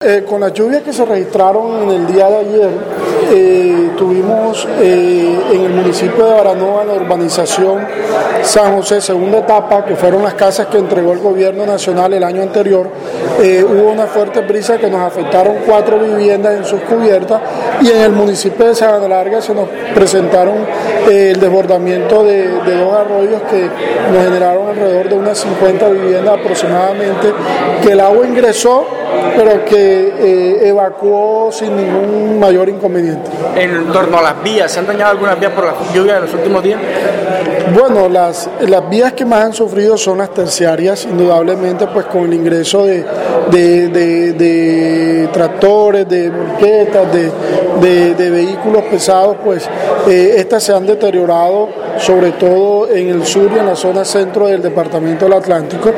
Con las lluvias que se registraron en el día de ayer, tuvimos en el municipio de Baranoa, en la urbanización San José, segunda etapa, que fueron las casas que entregó el gobierno nacional el año anterior. Hubo una fuerte brisa que nos afectaron 4 viviendas en sus cubiertas, y en el municipio de Sabana Larga se nos presentaron el desbordamiento de 2 arroyos que nos generaron alrededor de unas 50 viviendas aproximadamente, que el agua ingresó, pero que evacuó sin ningún mayor inconveniente. En torno a las vías, ¿se han dañado algunas vías por la lluvia de los últimos días? Bueno, las vías que más han sufrido son las terciarias, indudablemente, pues con el ingreso de tractores, de volquetas, de vehículos pesados, pues estas se han deteriorado, sobre todo en el sur y en la zona centro del departamento del Atlántico.